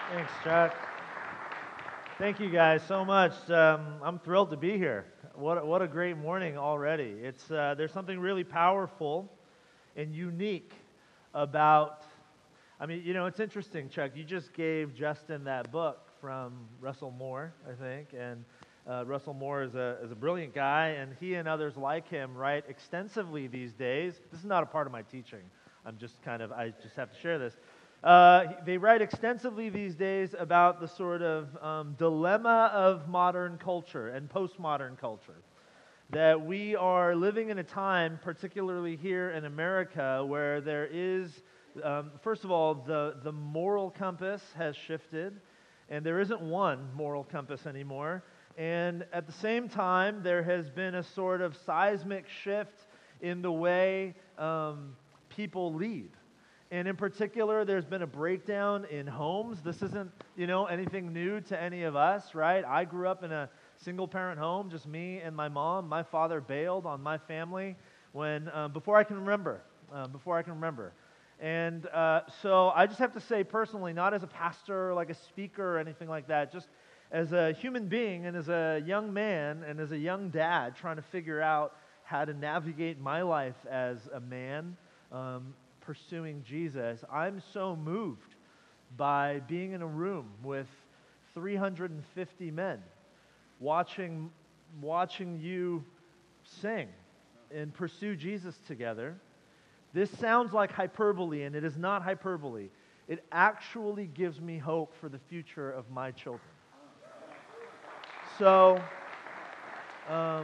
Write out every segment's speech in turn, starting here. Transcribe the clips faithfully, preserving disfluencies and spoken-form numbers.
Thanks, Chuck. Thank you guys so much. Um, I'm thrilled to be here. What a, what a great morning already. It's uh, there's something really powerful and unique about. I mean, you know, it's interesting, Chuck. You just gave Justin that book from Russell Moore, I think, and uh, Russell Moore is a is a brilliant guy, and he and others like him write extensively these days. This is not a part of my teaching. I'm just kind of I just have to share this. Uh, they write extensively these days about the sort of um, dilemma of modern culture and postmodern culture. That we are living in a time, particularly here in America, where there is, um, first of all, the, the moral compass has shifted, and there isn't one moral compass anymore. And at the same time, there has been a sort of seismic shift in the way um, people lead. And in particular, there's been a breakdown in homes. This isn't, you know, anything new to any of us, right? I grew up in a single-parent home, just me and my mom. My father bailed on my family when uh, before I can remember, uh, before I can remember. And uh, so I just have to say personally, not as a pastor, like a speaker or anything like that, just as a human being and as a young man and as a young dad trying to figure out how to navigate my life as a man, um, pursuing Jesus, I'm so moved by being in a room with three hundred fifty men, watching, watching you sing and pursue Jesus together. This sounds like hyperbole, and it is not hyperbole. It actually gives me hope for the future of my children. So, um,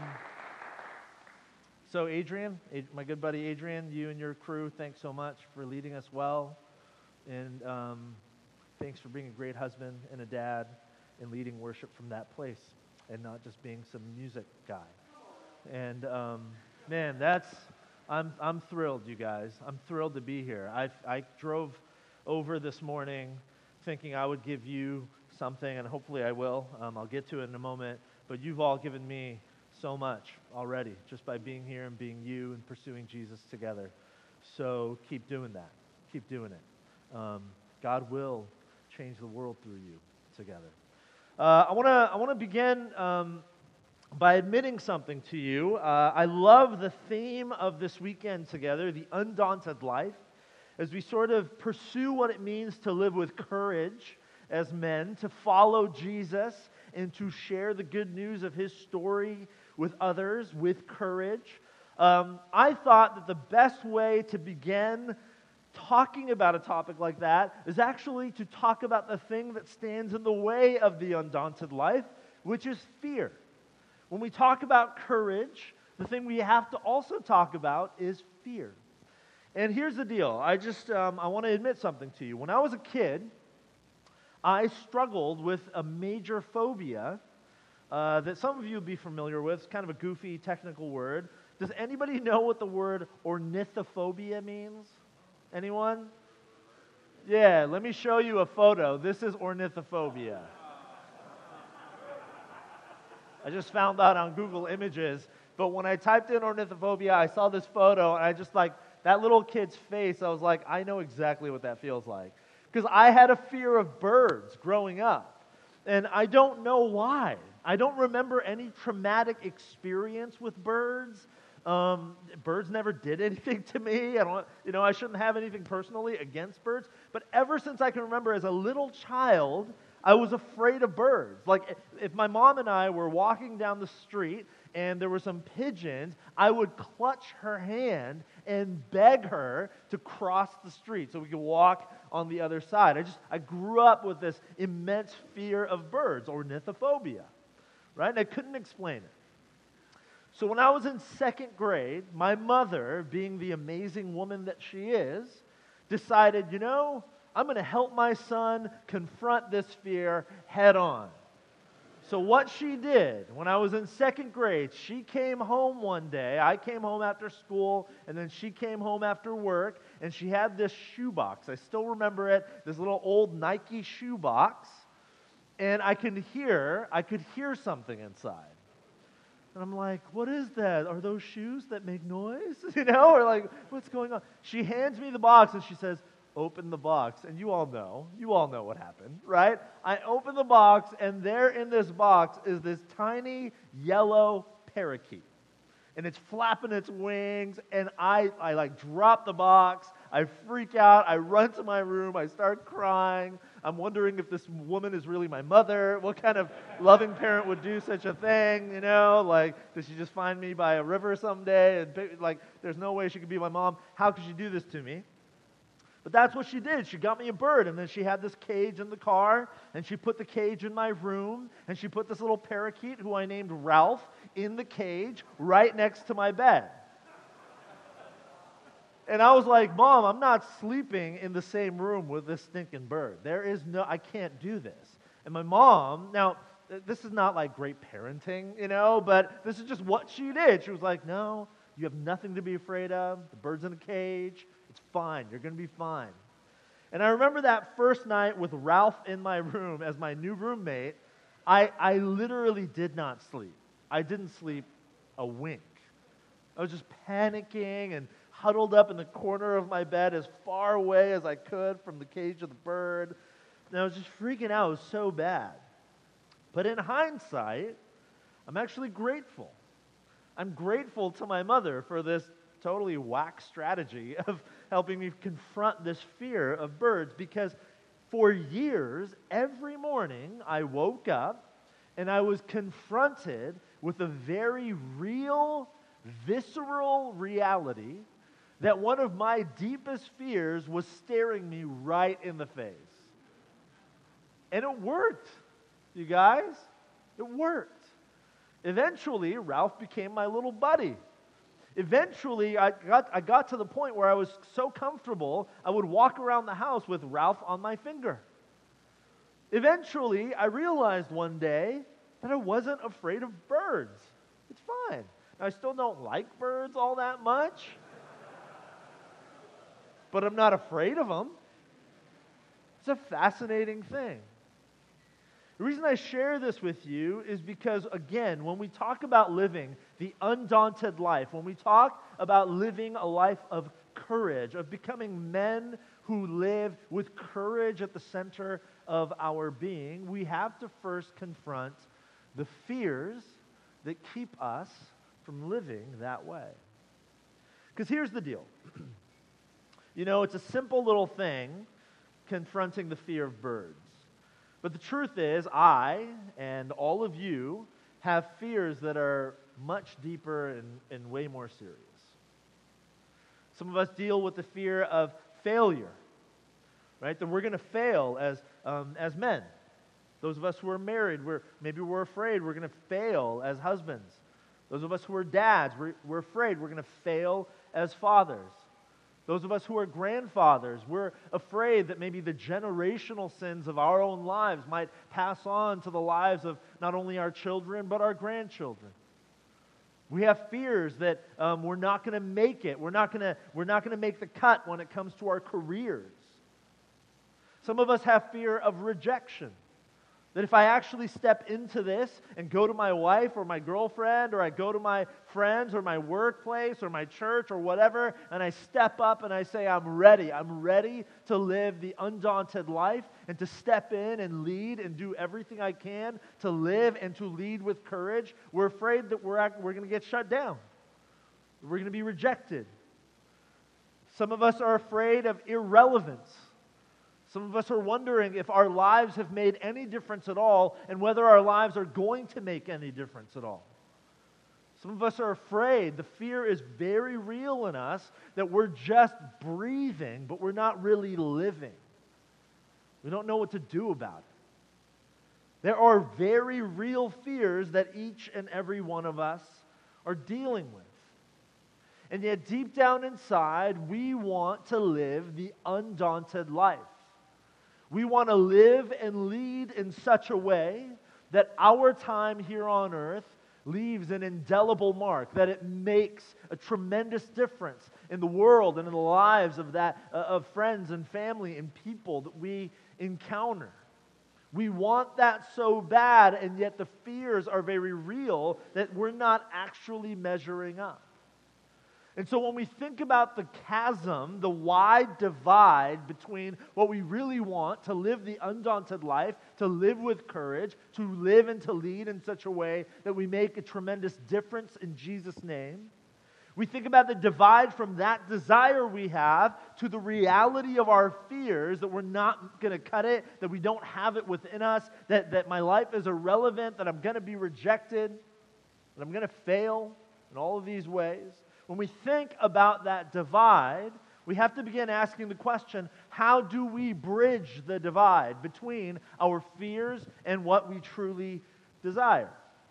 So Adrian, my good buddy Adrian, you and your crew, thanks so much for leading us well. And um, thanks for being a great husband and a dad and leading worship from that place and not just being some music guy. And um, man, that's, I'm I'm thrilled, you guys. I'm thrilled to be here. I, I drove over this morning thinking I would give you something, and hopefully I will. Um, I'll get to it in a moment. But you've all given me so much already, just by being here and being you and pursuing Jesus together. So keep doing that. Keep doing it. Um, God will change the world through you together. Uh, I want to I want to begin um, by admitting something to you. Uh, I love the theme of this weekend together, the undaunted life, as we sort of pursue what it means to live with courage as men, to follow Jesus and to share the good news of His story with others, with courage. Um, I thought that the best way to begin talking about a topic like that is actually to talk about the thing that stands in the way of the undaunted life, which is fear. When we talk about courage, the thing we have to also talk about is fear. And here's the deal. I just, um, I want to admit something to you. When I was a kid, I struggled with a major phobia uh, that some of you will be familiar with. It's kind of a goofy technical word. Does anybody know what the word ornithophobia means? Anyone? Yeah, let me show you a photo. This is ornithophobia. I just found out on Google Images, but when I typed in ornithophobia, I saw this photo, and I just like, that little kid's face, I was like, I know exactly what that feels like. Because I had a fear of birds growing up, and I don't know why. I don't remember any traumatic experience with birds. Um, birds never did anything to me. I don't, you know, I shouldn't have anything personally against birds. But ever since I can remember, as a little child, I was afraid of birds. Like if my mom and I were walking down the street and there were some pigeons, I would clutch her hand and beg her to cross the street so we could walk on the other side. I just I grew up with this immense fear of birds, ornithophobia, right? And I couldn't explain it. So when I was in second grade, my mother, being the amazing woman that she is, decided, you know, I'm going to help my son confront this fear head on. So what she did, when I was in second grade, she came home one day. I came home after school, and then she came home after work, and she had this shoebox. I still remember it, this little old Nike shoebox, and I could hear, I could hear something inside. And I'm like, what is that? Are those shoes that make noise? You know, or like, what's going on? She hands me the box, and she says, open the box, and you all know, you all know what happened, right? I open the box, and there in this box is this tiny yellow parakeet. And it's flapping its wings, and I, I like drop the box, I freak out, I run to my room, I start crying. I'm wondering if this woman is really my mother. What kind of loving parent would do such a thing, you know? Like, did she just find me by a river someday? And like, there's no way she could be my mom. How could she do this to me? But that's what she did. She got me a bird, and then she had this cage in the car, and she put the cage in my room, and she put this little parakeet, who I named Ralph, in the cage right next to my bed. And I was like, Mom, I'm not sleeping in the same room with this stinking bird. There is no, I can't do this. And my mom, now, this is not like great parenting, you know, but this is just what she did. She was like, no, you have nothing to be afraid of. The bird's in a cage. It's fine. You're going to be fine. And I remember that first night with Ralph in my room as my new roommate, I, I literally did not sleep. I didn't sleep a wink. I was just panicking and huddled up in the corner of my bed as far away as I could from the cage of the bird. And I was just freaking out. It was so bad. But in hindsight, I'm actually grateful. I'm grateful to my mother for this totally whack strategy of helping me confront this fear of birds, because for years, every morning, I woke up and I was confronted with a very real, visceral reality that one of my deepest fears was staring me right in the face. And it worked, you guys. It worked. Eventually, Ralph became my little buddy. Eventually, I got, I got to the point where I was so comfortable, I would walk around the house with Ralph on my finger. Eventually, I realized one day that I wasn't afraid of birds. It's fine. I still don't like birds all that much, but I'm not afraid of them. It's a fascinating thing. The reason I share this with you is because, again, when we talk about living the undaunted life, when we talk about living a life of courage, of becoming men who live with courage at the center of our being, we have to first confront the fears that keep us from living that way. Because here's the deal. You know, it's a simple little thing, confronting the fear of birds. But the truth is, I and all of you have fears that are much deeper and, and way more serious. Some of us deal with the fear of failure, right? That we're going to fail as um, as men. Those of us who are married, we're maybe we're afraid we're going to fail as husbands. Those of us who are dads, we're, we're afraid we're going to fail as fathers. Those of us who are grandfathers, we're afraid that maybe the generational sins of our own lives might pass on to the lives of not only our children, but our grandchildren. We have fears that um, we're not going to make it. We're not going to we're not going to make the cut when it comes to our careers. Some of us have fear of rejection. That if I actually step into this and go to my wife or my girlfriend, or I go to my friends or my workplace or my church or whatever, and I step up and I say, I'm ready. I'm ready to live the undaunted life and to step in and lead and do everything I can to live and to lead with courage. We're afraid that we're, we're going to get shut down. We're going to be rejected. Some of us are afraid of irrelevance. Some of us are wondering if our lives have made any difference at all and whether our lives are going to make any difference at all. Some of us are afraid. The fear is very real in us that we're just breathing, but we're not really living. We don't know what to do about it. There are very real fears that each and every one of us are dealing with. And yet deep down inside, we want to live the undaunted life. We want to live and lead in such a way that our time here on earth leaves an indelible mark, that it makes a tremendous difference in the world and in the lives of that uh, of friends and family and people that we encounter. We want that so bad, and yet the fears are very real that we're not actually measuring up. And so when we think about the chasm, the wide divide between what we really want, to live the undaunted life, to live with courage, to live and to lead in such a way that we make a tremendous difference in Jesus' name, we think about the divide from that desire we have to the reality of our fears, that we're not going to cut it, that we don't have it within us, that, that my life is irrelevant, that I'm going to be rejected, that I'm going to fail in all of these ways. When we think about that divide, we have to begin asking the question, how do we bridge the divide between our fears and what we truly desire?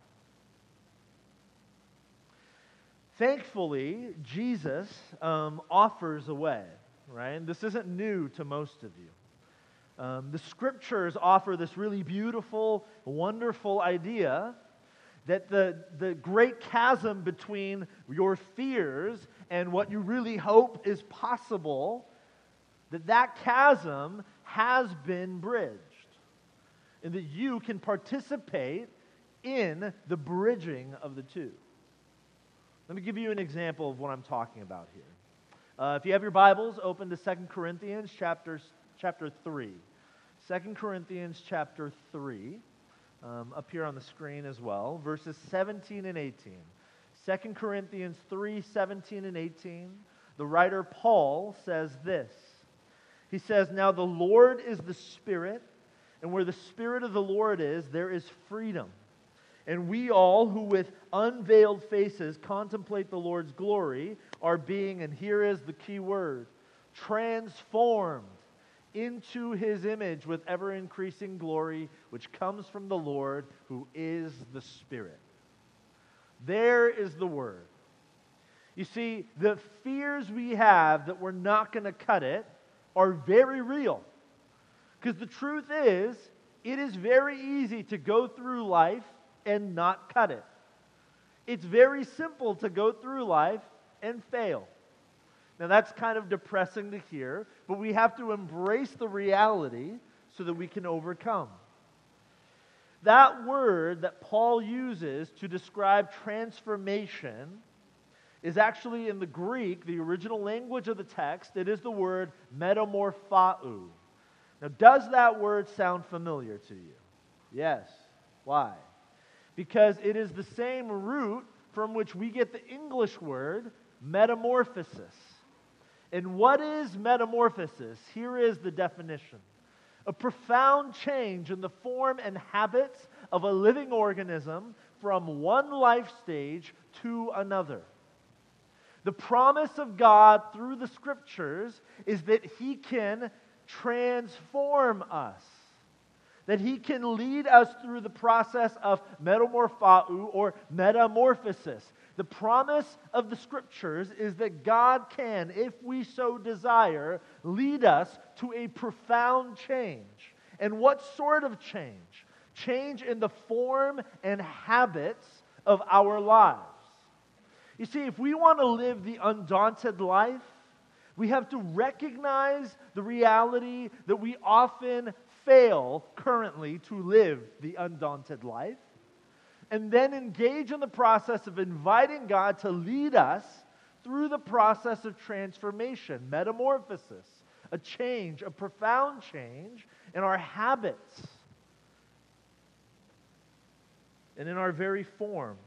Thankfully, Jesus um, offers a way, right? And this isn't new to most of you. Um, the Scriptures offer this really beautiful, wonderful idea that the, the great chasm between your fears and what you really hope is possible, that that chasm has been bridged, and that you can participate in the bridging of the two. Let me give you an example of what I'm talking about here. Uh, if you have your Bibles, open to Second Corinthians chapter, chapter three. Second Corinthians chapter three. Um, up here on the screen as well, verses seventeen and eighteen. Second Corinthians three, seventeen and eighteen. The writer Paul says this. He says, "Now the Lord is the Spirit, and where the Spirit of the Lord is, there is freedom. And we all who with unveiled faces contemplate the Lord's glory are being," and here is the key word, "transformed into His image with ever-increasing glory, which comes from the Lord, who is the Spirit." There is the word. You see, the fears we have that we're not going to cut it are very real. Because the truth is, it is very easy to go through life and not cut it. It's very simple to go through life and fail. Now that's kind of depressing to hear, but we have to embrace the reality so that we can overcome. That word that Paul uses to describe transformation is actually in the Greek, the original language of the text. It is the word metamorphou. Now, does that word sound familiar to you? Yes. Why? Because it is the same root from which we get the English word metamorphosis. And what is metamorphosis? Here is the definition. A profound change in the form and habits of a living organism from one life stage to another. The promise of God through the Scriptures is that He can transform us, that He can lead us through the process of metamorphou or metamorphosis. The promise of the Scriptures is that God can, if we so desire, lead us to a profound change. And what sort of change? Change in the form and habits of our lives. You see, if we want to live the undaunted life, we have to recognize the reality that we often fail currently to live the undaunted life, and then engage in the process of inviting God to lead us through the process of transformation, metamorphosis, a change, a profound change in our habits and in our very form.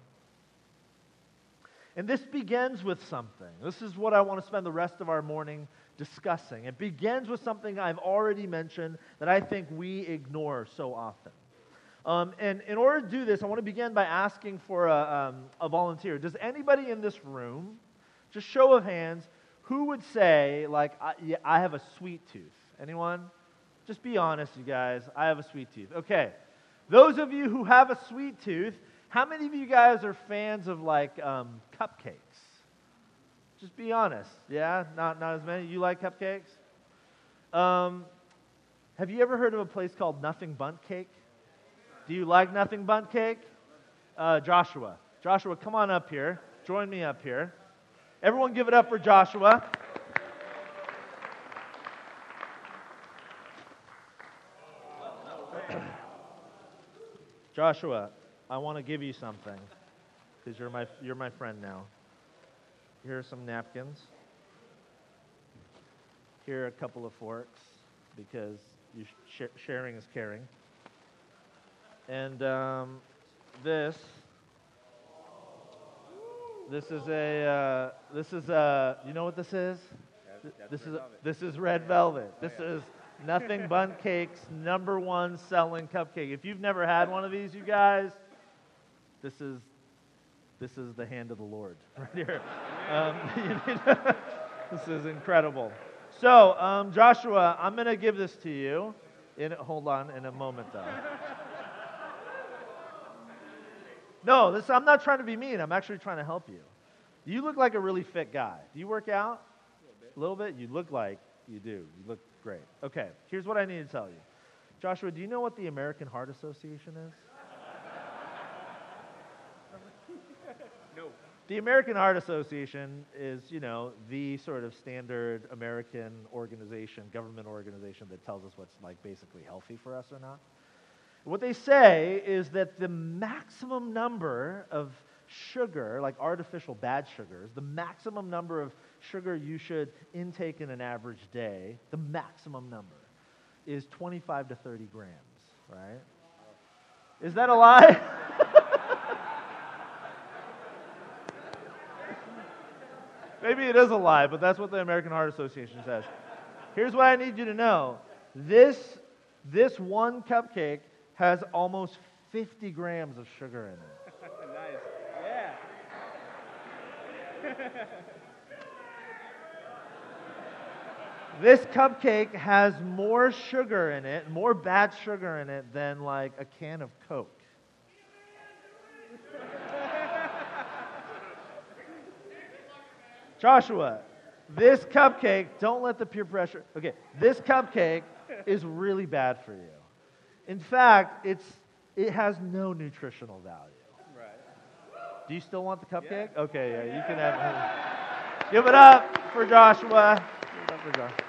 And this begins with something. This is what I want to spend the rest of our morning discussing. It begins with something I've already mentioned that I think we ignore so often. Um, and in order to do this, I want to begin by asking for a, um, a volunteer. Does anybody in this room, just show of hands, who would say, like, I, yeah, I have a sweet tooth? Anyone? Just be honest, you guys. I have a sweet tooth. Okay. Those of you who have a sweet tooth, how many of you guys are fans of, like, um, cupcakes? Just be honest. Yeah? Not, not as many? You like cupcakes? Um, have you ever heard of a place called Nothing Bundt Cake? Do you like Nothing Bundt Cake? Uh, Joshua. Joshua, come on up here. Join me up here. Everyone give it up for Joshua. Joshua, I want to give you something because you're my, you're my friend now. Here are some napkins. Here are a couple of forks, because you sh- sharing is caring. And um, this, this is a, uh, this is a, you know what this is? That's, that's This red is velvet. this is red velvet. This Oh, yeah. is Nothing Bundt Cake's number one selling cupcake. If you've never had one of these, you guys, this is this is the hand of the Lord right here. Um, this is incredible. So, um, Joshua, I'm going to give this to you. In hold on, in a moment, though. No, this I'm not trying to be mean. I'm actually trying to help you. You look like a really fit guy. Do you work out? A little bit? You look like you do. You look great. Okay, here's what I need to tell you. Joshua, do you know what the American Heart Association is? No. The American Heart Association is, you know, the sort of standard American organization, government organization that tells us what's like basically healthy for us or not. What they say is that the maximum number of sugar, like artificial bad sugars, the maximum number of sugar you should intake in an average day, the maximum number, is twenty-five to thirty grams, right? Is that a lie? Maybe it is a lie, but that's what the American Heart Association says. Here's what I need you to know. This, this one cupcake has almost fifty grams of sugar in it. Nice. Yeah. This cupcake has more sugar in it, more bad sugar in it, than like a can of Coke. Joshua, this cupcake, don't let the peer pressure, okay, this cupcake is really bad for you. In fact, it's it has no nutritional value. Right. Do you still want the cupcake? Yeah. Okay, yeah, you can have it. Give it up for Joshua. Give it up for Joshua.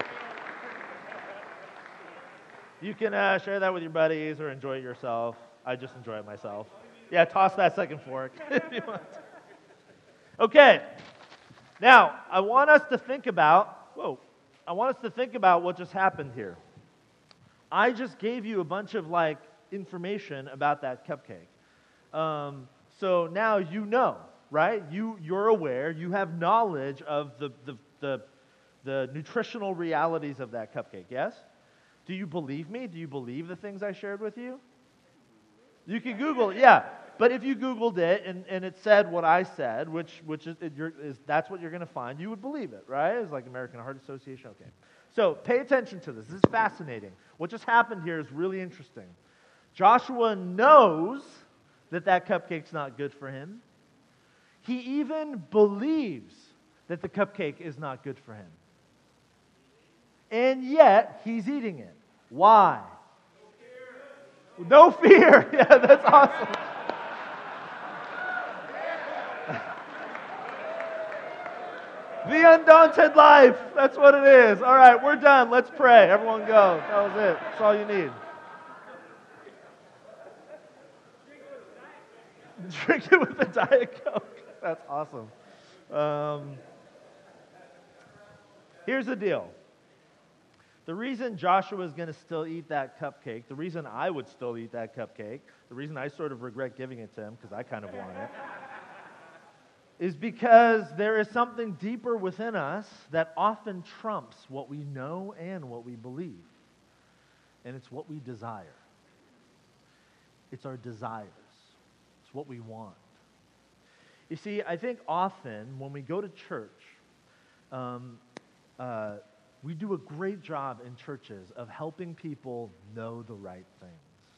You can uh, share that with your buddies or enjoy it yourself. I just enjoy it myself. Yeah, toss that second fork if you want. Okay. Now, I want us to think about, whoa, I want us to think about what just happened here. I just gave you a bunch of, like, information about that cupcake. Um, so now you know, right? You, you're aware, you have knowledge of the, the, the, the nutritional realities of that cupcake, yes? Do you believe me? Do you believe the things I shared with you? You can Google it, yeah. But if you Googled it and, and it said what I said, which which is, it, you're, is that's what you're going to find, you would believe it, right? It's like American Heart Association. Okay. So pay attention to this. This is fascinating. What just happened here is really interesting. Joshua knows that that cupcake's not good for him. He even believes that the cupcake is not good for him. And yet, he's eating it. Why? No fear. No fear. Yeah, that's awesome. The undaunted life. That's what it is. All right, we're done. Let's pray. Everyone go. That was it. That's all you need. Drink it with a Diet Coke. That's awesome. Um, here's the deal. The reason Joshua is going to still eat that cupcake, the reason I would still eat that cupcake, the reason I sort of regret giving it to him, because I kind of want it, is because there is something deeper within us that often trumps what we know and what we believe. And it's what we desire. It's our desires. It's what we want. You see, I think often when we go to church, um, uh, we do a great job in churches of helping people know the right things.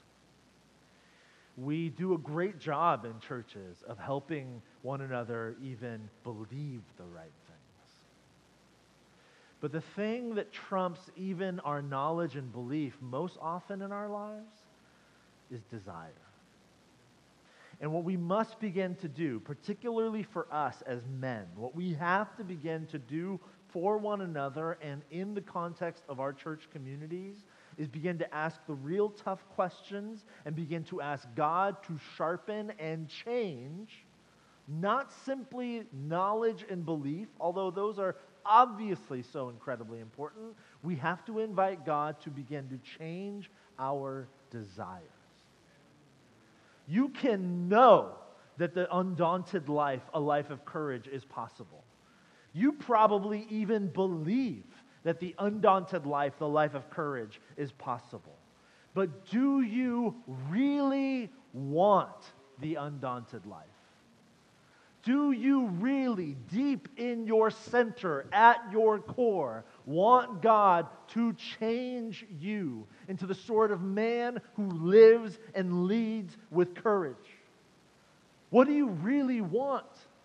We do a great job in churches of helping one another even believe the right things. But the thing that trumps even our knowledge and belief most often in our lives is desire. And what we must begin to do, particularly for us as men, what we have to begin to do for one another and in the context of our church communities is begin to ask the real tough questions and begin to ask God to sharpen and change not simply knowledge and belief, although those are obviously so incredibly important. We have to invite God to begin to change our desires. You can know that the undaunted life, a life of courage, is possible. You probably even believe that the undaunted life, the life of courage, is possible. But do you really want the undaunted life? Do you really, deep in your center, at your core, want God to change you into the sort of man who lives and leads with courage? What do you really want?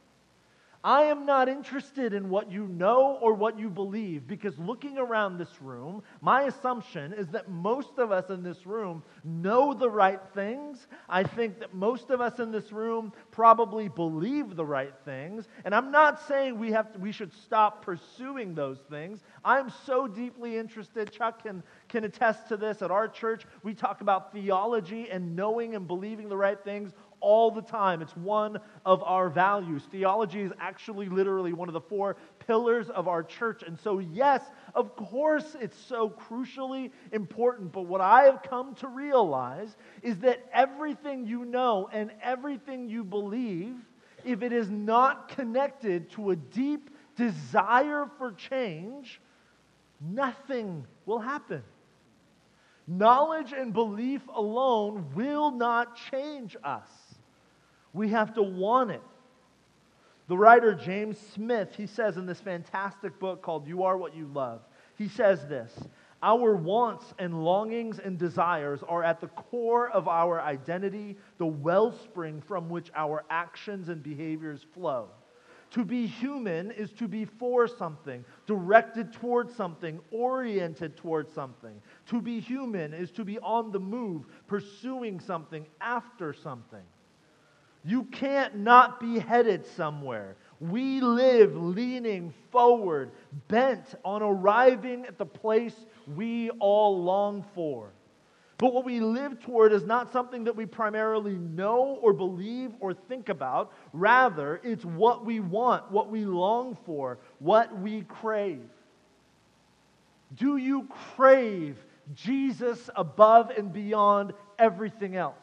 I am not interested in what you know or what you believe, because looking around this room, my assumption is that most of us in this room know the right things. I think that most of us in this room probably believe the right things, and I'm not saying we have to, we should stop pursuing those things. I'm so deeply interested. Chuck can, can attest to this. At our church, we talk about theology and knowing and believing the right things all the time. It's one of our values. Theology is actually literally one of the four pillars of our church. And so, yes, of course, it's so crucially important. But what I have come to realize is that everything you know and everything you believe, if it is not connected to a deep desire for change, nothing will happen. Knowledge and belief alone will not change us. We have to want it. The writer James Smith, he says in this fantastic book called You Are What You Love, he says this: our wants and longings and desires are at the core of our identity, the wellspring from which our actions and behaviors flow. To be human is to be for something, directed towards something, oriented towards something. To be human is to be on the move, pursuing something, after something. You can't not be headed somewhere. We live leaning forward, bent on arriving at the place we all long for. But what we live toward is not something that we primarily know or believe or think about. Rather, it's what we want, what we long for, what we crave. Do you crave Jesus above and beyond everything else?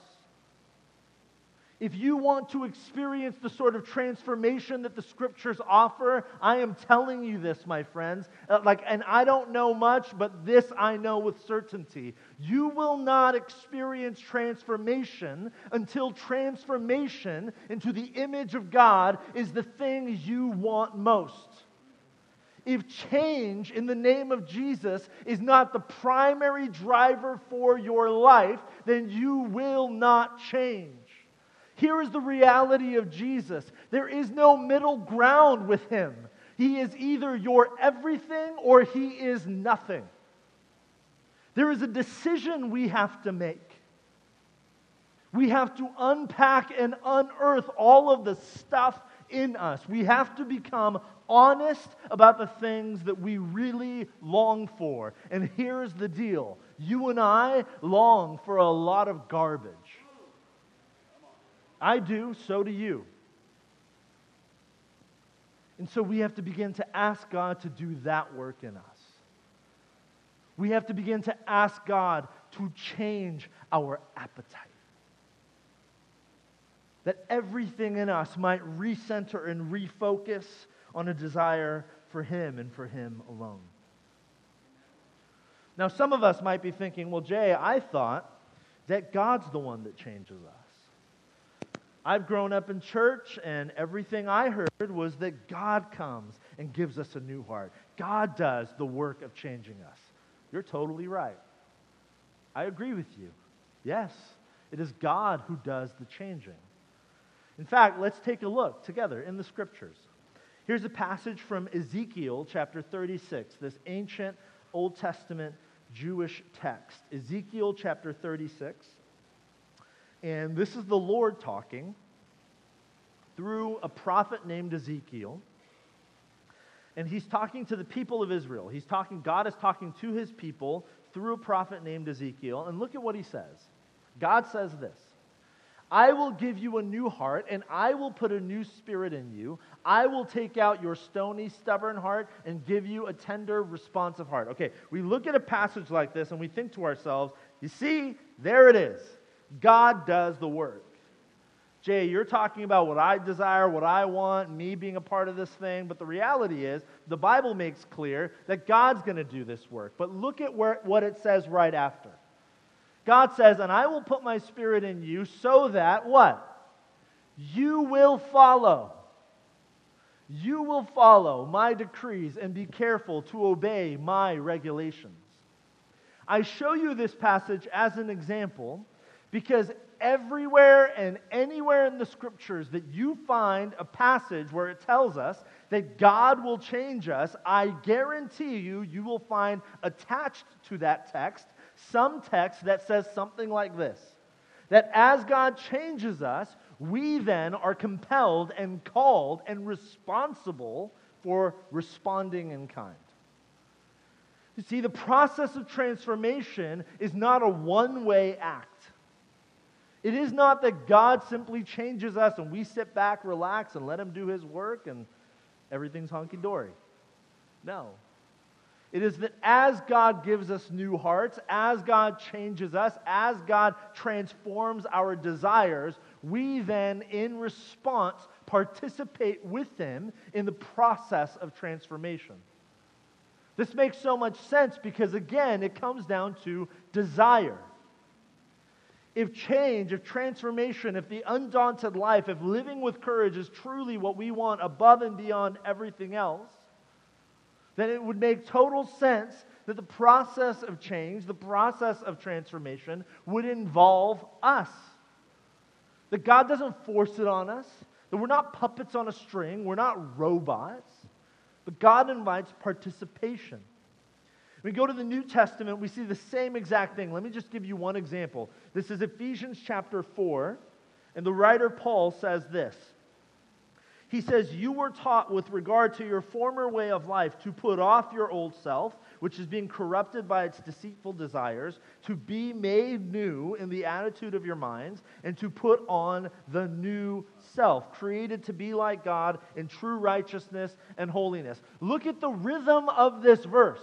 If you want to experience the sort of transformation that the Scriptures offer, I am telling you this, my friends. Uh, like, and I don't know much, but this I know with certainty. You will not experience transformation until transformation into the image of God is the thing you want most. If change in the name of Jesus is not the primary driver for your life, then you will not change. Here is the reality of Jesus. There is no middle ground with Him. He is either your everything or He is nothing. There is a decision we have to make. We have to unpack and unearth all of the stuff in us. We have to become honest about the things that we really long for. And here's the deal. You and I long for a lot of garbage. I do, so do you. And so we have to begin to ask God to do that work in us. We have to begin to ask God to change our appetite. That everything in us might recenter and refocus on a desire for Him and for Him alone. Now, some of us might be thinking, well, Jay, I thought that God's the one that changes us. I've grown up in church, and everything I heard was that God comes and gives us a new heart. God does the work of changing us. You're totally right. I agree with you. Yes, it is God who does the changing. In fact, let's take a look together in the Scriptures. Here's a passage from Ezekiel chapter thirty-six, this ancient Old Testament Jewish text. Ezekiel chapter thirty-six. And this is the Lord talking through a prophet named Ezekiel. And He's talking to the people of Israel. He's talking, God is talking to His people through a prophet named Ezekiel. And look at what He says. God says this: I will give you a new heart, and I will put a new spirit in you. I will take out your stony, stubborn heart and give you a tender, responsive heart. Okay, we look at a passage like this and we think to ourselves, you see, there it is. God does the work. Jay, you're talking about what I desire, what I want, me being a part of this thing, but the reality is, the Bible makes clear that God's going to do this work. But look at where, what it says right after. God says, and I will put my spirit in you so that, what? You will follow. You will follow my decrees and be careful to obey my regulations. I show you this passage as an example because everywhere and anywhere in the Scriptures that you find a passage where it tells us that God will change us, I guarantee you, you will find attached to that text some text that says something like this, that as God changes us, we then are compelled and called and responsible for responding in kind. You see, the process of transformation is not a one-way act. It is not that God simply changes us and we sit back, relax, and let Him do His work and everything's hunky-dory. No. It is that as God gives us new hearts, as God changes us, as God transforms our desires, we then, in response, participate with Him in the process of transformation. This makes so much sense because, again, it comes down to desire. If change, if transformation, if the undaunted life, if living with courage is truly what we want above and beyond everything else, then it would make total sense that the process of change, the process of transformation, would involve us. That God doesn't force it on us, that we're not puppets on a string, we're not robots, but God invites participation. When we go to the New Testament, we see the same exact thing. Let me just give you one example. This is Ephesians chapter four, and the writer Paul says this. He says, you were taught with regard to your former way of life to put off your old self, which is being corrupted by its deceitful desires, to be made new in the attitude of your minds, and to put on the new self, created to be like God in true righteousness and holiness. Look at the rhythm of this verse.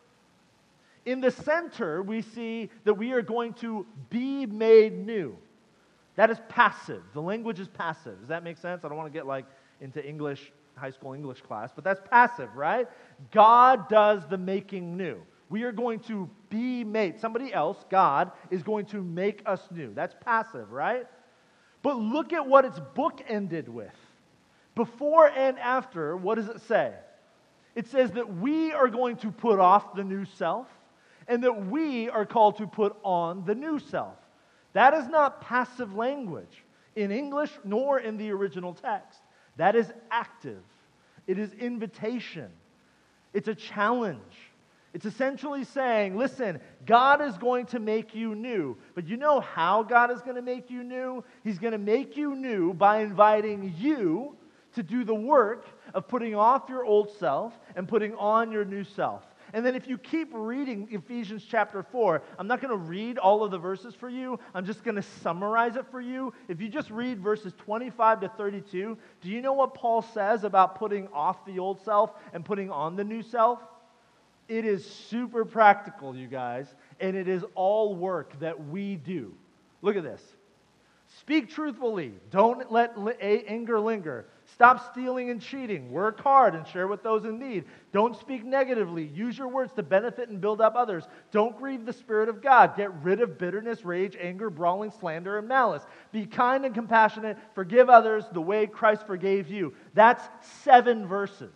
In the center, we see that we are going to be made new. That is passive. The language is passive. Does that make sense? I don't want to get like into English, high school English class, but that's passive, right? God does the making new. We are going to be made. Somebody else, God, is going to make us new. That's passive, right? But look at what its book ended with. Before and after, what does it say? It says that we are going to put off the new self, and that we are called to put on the new self. That is not passive language in English nor in the original text. That is active. It is invitation. It's a challenge. It's essentially saying, listen, God is going to make you new. But you know how God is going to make you new? He's going to make you new by inviting you to do the work of putting off your old self and putting on your new self. And then if you keep reading Ephesians chapter four, I'm not going to read all of the verses for you. I'm just going to summarize it for you. If you just read verses twenty-five to thirty-two, do you know what Paul says about putting off the old self and putting on the new self? It is super practical, you guys, and it is all work that we do. Look at this. Speak truthfully. Don't let li- anger linger. Stop stealing and cheating. Work hard and share with those in need. Don't speak negatively. Use your words to benefit and build up others. Don't grieve the Spirit of God. Get rid of bitterness, rage, anger, brawling, slander, and malice. Be kind and compassionate. Forgive others the way Christ forgave you. That's seven verses.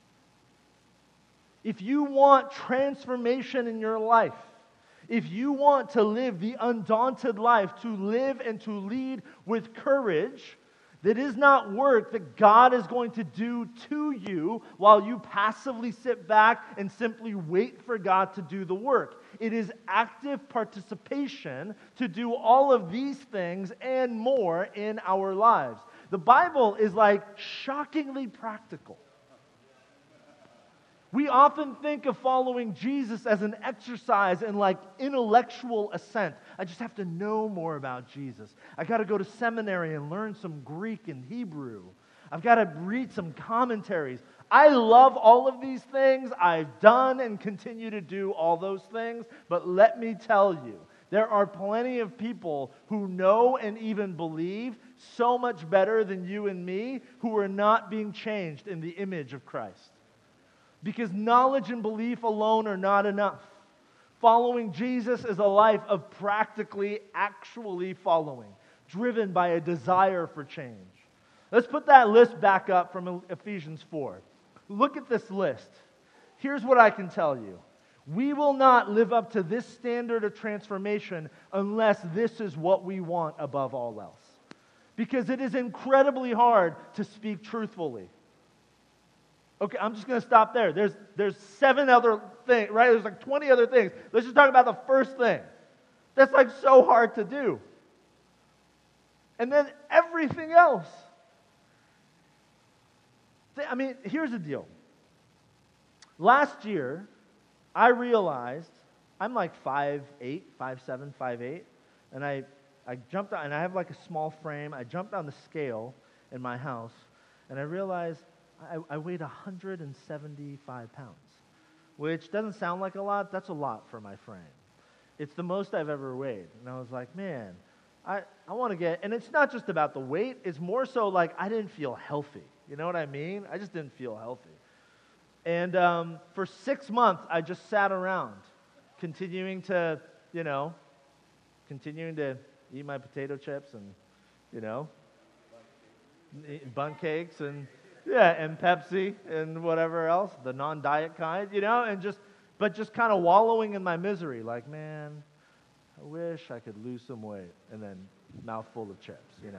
If you want transformation in your life, if you want to live the undaunted life, to live and to lead with courage, that is not work that God is going to do to you while you passively sit back and simply wait for God to do the work. It is active participation to do all of these things and more in our lives. The Bible is like shockingly practical. We often think of following Jesus as an exercise in like intellectual assent. I just have to know more about Jesus. I got to go to seminary and learn some Greek and Hebrew. I've got to read some commentaries. I love all of these things. I've done and continue to do all those things. But let me tell you, there are plenty of people who know and even believe so much better than you and me who are not being changed in the image of Christ. Because knowledge and belief alone are not enough. Following Jesus is a life of practically, actually following, driven by a desire for change. Let's put that list back up from Ephesians four. Look at this list. Here's what I can tell you. We will not live up to this standard of transformation unless this is what we want above all else. Because it is incredibly hard to speak truthfully. Okay, I'm just going to stop there. There's, there's seven other things, right? There's like twenty other things. Let's just talk about the first thing. That's like so hard to do. And then everything else. I mean, here's the deal. Last year, I realized I'm like five eight, five seven, five eight, and I, I jumped on, and I have like a small frame. I jumped on the scale in my house, and I realized I, I weighed one hundred seventy-five pounds, which doesn't sound like a lot. That's a lot for my frame. It's the most I've ever weighed. And I was like, man, I, I want to get, and it's not just about the weight. It's more so like I didn't feel healthy. You know what I mean? I just didn't feel healthy. And um, for six months, I just sat around, continuing to, you know, continuing to eat my potato chips and, you know, bun cakes and, yeah, and Pepsi and whatever else, the non-diet kind, you know, and just, but just kind of wallowing in my misery, like, man, I wish I could lose some weight, and then mouthful of chips, you know.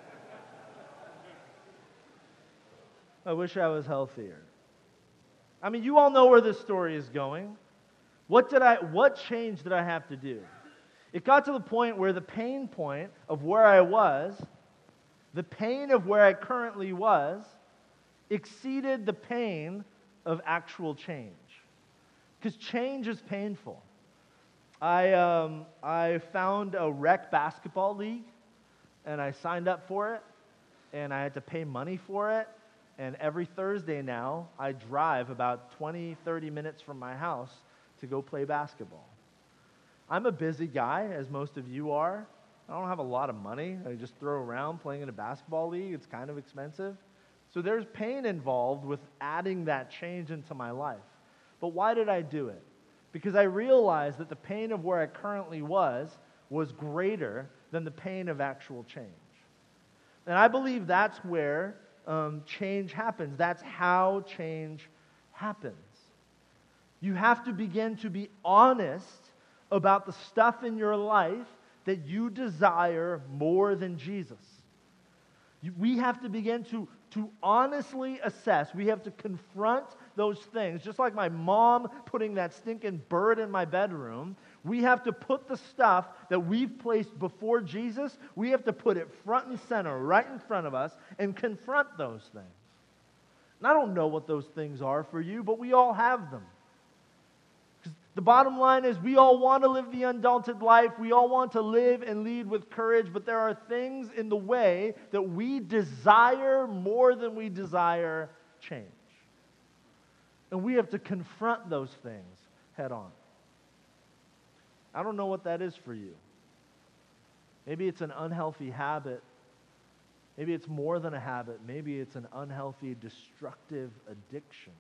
I wish I was healthier. I mean, you all know where this story is going. What did I, what change did I have to do? It got to the point where the pain point of where I was, the pain of where I currently was, exceeded the pain of actual change. Because change is painful. I, um, I found a rec basketball league, and I signed up for it, and I had to pay money for it. And every Thursday now, I drive about twenty, thirty minutes from my house to go play basketball. I'm a busy guy, as most of you are. I don't have a lot of money. I just throw around playing in a basketball league. It's kind of expensive. So there's pain involved with adding that change into my life. But why did I do it? Because I realized that the pain of where I currently was was greater than the pain of actual change. And I believe that's where Um, change happens. That's how change happens. You have to begin to be honest about the stuff in your life that you desire more than Jesus. You, we have to begin to, to honestly assess. We have to confront those things. Just like my mom putting that stinking bird in my bedroom, we have to put the stuff that we've placed before Jesus, we have to put it front and center, right in front of us, and confront those things. And I don't know what those things are for you, but we all have them. The bottom line is we all want to live the undaunted life. We all want to live and lead with courage, but there are things in the way that we desire more than we desire change. And we have to confront those things head on. I don't know what that is for you. Maybe it's an unhealthy habit. Maybe it's more than a habit. Maybe it's an unhealthy, destructive addiction.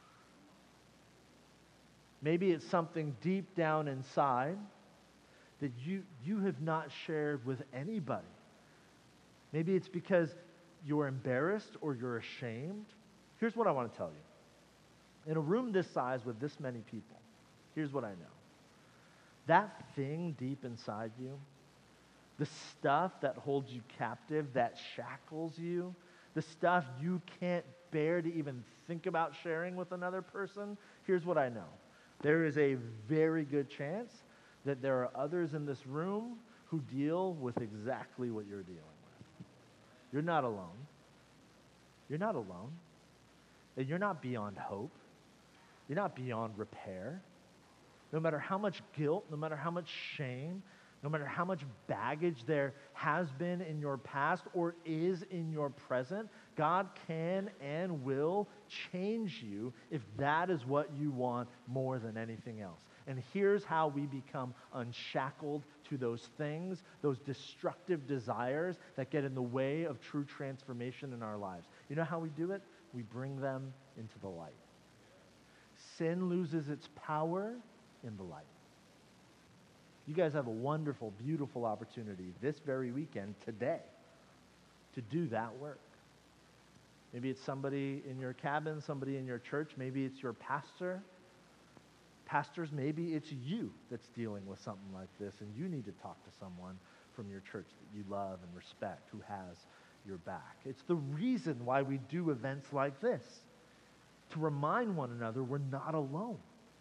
Maybe it's something deep down inside that you, you have not shared with anybody. Maybe it's because you're embarrassed or you're ashamed. Here's what I want to tell you. In a room this size with this many people, here's what I know. That thing deep inside you, the stuff that holds you captive, that shackles you, the stuff you can't bear to even think about sharing with another person, here's what I know. There is a very good chance that there are others in this room who deal with exactly what you're dealing with. You're not alone. You're not alone. And you're not beyond hope. You're not beyond repair. No matter how much guilt, no matter how much shame, no matter how much baggage there has been in your past or is in your present, God can and will change you if that is what you want more than anything else. And here's how we become unshackled to those things, those destructive desires that get in the way of true transformation in our lives. You know how we do it? We bring them into the light. Sin loses its power in the light. You guys have a wonderful, beautiful opportunity this very weekend, today, to do that work. Maybe it's somebody in your cabin, somebody in your church. Maybe it's your pastor. Pastors, maybe it's you that's dealing with something like this, and you need to talk to someone from your church that you love and respect who has your back. It's the reason why we do events like this, to remind one another we're not alone.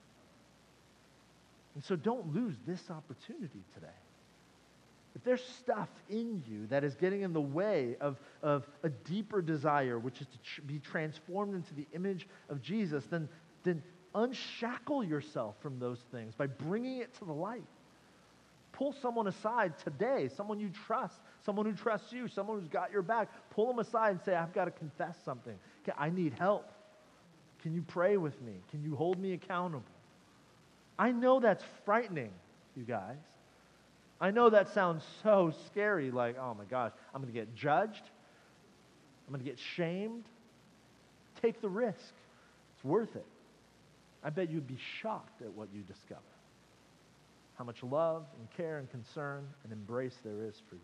And so don't lose this opportunity today. If there's stuff in you that is getting in the way of, of a deeper desire, which is to tr- be transformed into the image of Jesus, then, then unshackle yourself from those things by bringing it to the light. Pull someone aside today, someone you trust, someone who trusts you, someone who's got your back. Pull them aside and say, I've got to confess something. Okay, I need help. Can you pray with me? Can you hold me accountable? I know that's frightening, you guys. I know that sounds so scary, like, oh my gosh, I'm going to get judged. I'm going to get shamed. Take the risk. It's worth it. I bet you'd be shocked at what you discover. How much love and care and concern and embrace there is for you.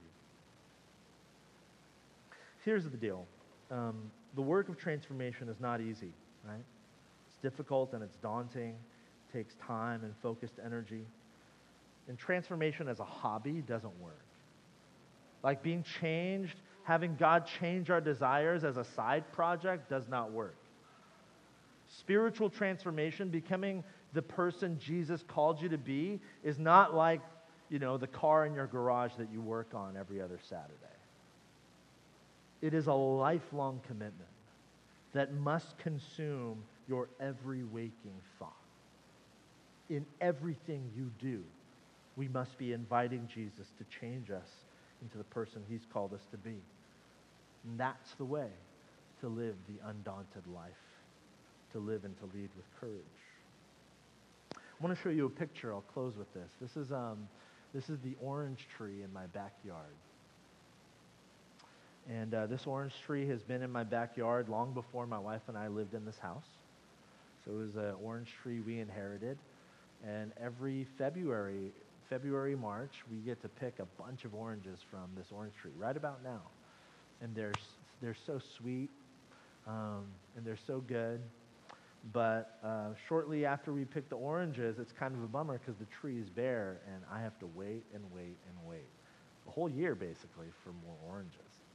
Here's the deal. Um, the work of transformation is not easy, right? It's difficult and it's daunting. It takes time and focused energy. And transformation as a hobby doesn't work. Like being changed, having God change our desires as a side project does not work. Spiritual transformation, becoming the person Jesus called you to be, is not like, you know, the car in your garage that you work on every other Saturday. It is a lifelong commitment that must consume your every waking thought. In everything you do, we must be inviting Jesus to change us into the person he's called us to be. And that's the way to live the undaunted life, to live and to lead with courage. I want to show you a picture. I'll close with this. This is, um, this is the orange tree in my backyard. And uh, this orange tree has been in my backyard long before my wife and I lived in this house. So it was an orange tree we inherited. And every February, February, March, we get to pick a bunch of oranges from this orange tree right about now. And they're, they're so sweet, um, and they're so good. But uh, shortly after we pick the oranges, it's kind of a bummer because the tree is bare, and I have to wait and wait and wait. A whole year, basically, for more oranges.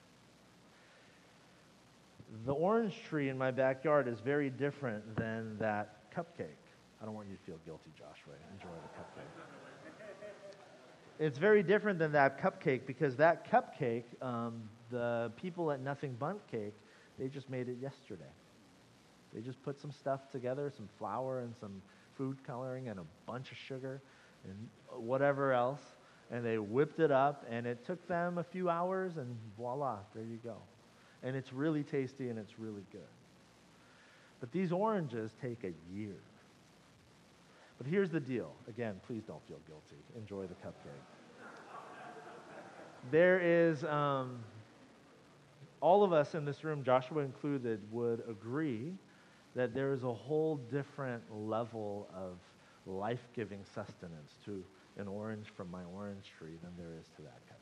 The orange tree in my backyard is very different than that cupcake. I don't want you to feel guilty, Joshua. Enjoy the cupcake. It's very different than that cupcake because that cupcake, um, the people at Nothing Bundt Cake, they just made it yesterday. They just put some stuff together, some flour and some food coloring and a bunch of sugar and whatever else, and they whipped it up, and it took them a few hours, and voila, there you go. And it's really tasty, and it's really good. But these oranges take a year. But here's the deal. Again, please don't feel guilty. Enjoy the cupcake. There is, um, all of us in this room, Joshua included, would agree that there is a whole different level of life-giving sustenance to an orange from my orange tree than there is to that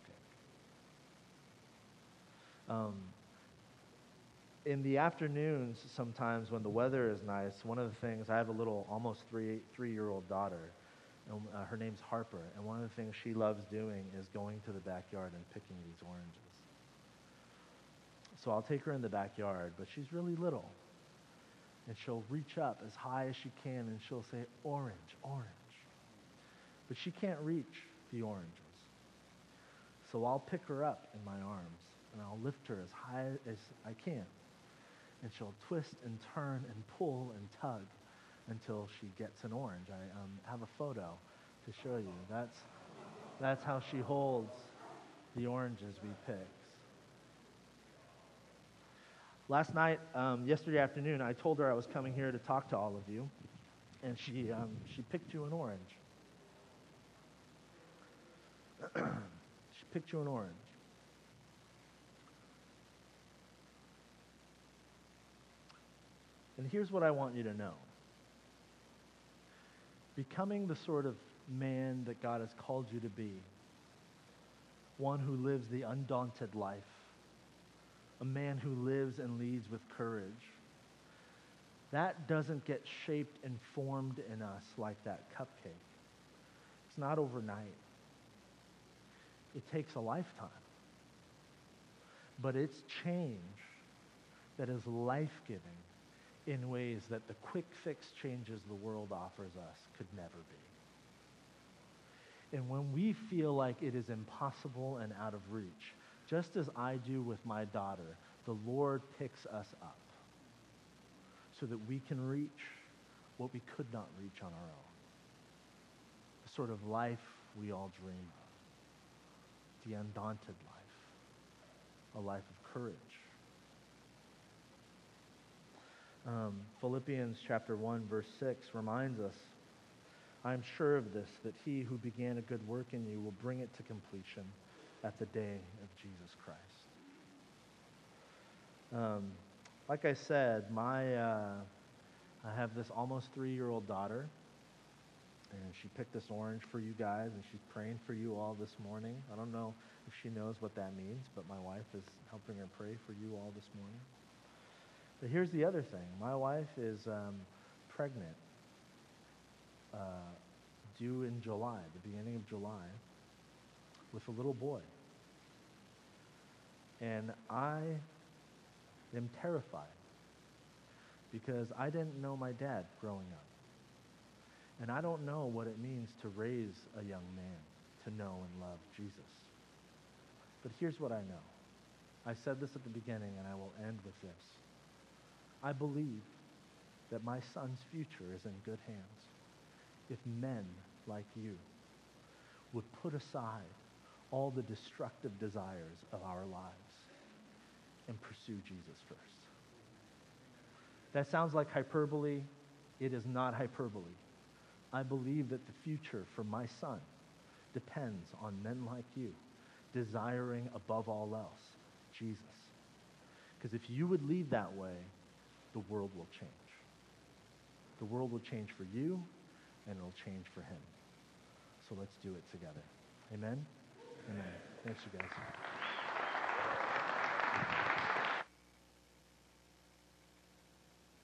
cupcake. Um, in the afternoons, sometimes when the weather is nice, one of the things, I have a little, almost three, three-year-old daughter, and uh, her name's Harper, and one of the things she loves doing is going to the backyard and picking these oranges. So I'll take her in the backyard, but she's really little. And she'll reach up as high as she can, and she'll say, orange, orange. But she can't reach the oranges. So I'll pick her up in my arms, and I'll lift her as high as I can. And she'll twist and turn and pull and tug until she gets an orange. I um, have a photo to show you. That's, that's how she holds the oranges we pick. Last night, um, yesterday afternoon, I told her I was coming here to talk to all of you, and she, um, she picked you an orange. She picked you an orange. And here's what I want you to know. Becoming the sort of man that God has called you to be, one who lives the undaunted life, a man who lives and leads with courage, that doesn't get shaped and formed in us like that cupcake. It's not overnight. It takes a lifetime. But it's change that is life-giving in ways that the quick fix changes the world offers us could never be. And when we feel like it is impossible and out of reach, just as I do with my daughter, the Lord picks us up so that we can reach what we could not reach on our own. The sort of life we all dream of. The undaunted life. A life of courage. Um, Philippians chapter one, verse six reminds us, I am sure of this, that he who began a good work in you will bring it to completion at the day of Jesus Christ. Um, like I said, my uh, I have this almost three-year-old daughter, and she picked this orange for you guys, and she's praying for you all this morning. I don't know if she knows what that means, but my wife is helping her pray for you all this morning. But here's the other thing. My wife is um, pregnant, uh, due in July, the beginning of July, with a little boy. And I am terrified because I didn't know my dad growing up. And I don't know what it means to raise a young man to know and love Jesus. But here's what I know. I said this at the beginning, and I will end with this. I believe that my son's future is in good hands if men like you would put aside all the destructive desires of our lives and pursue Jesus first. That sounds like hyperbole. It is not hyperbole. I believe that the future for my son depends on men like you desiring above all else Jesus. Because if you would lead that way, the world will change. The world will change for you, and it'll change for him. So let's do it together. Amen? Amen. Thanks, you guys.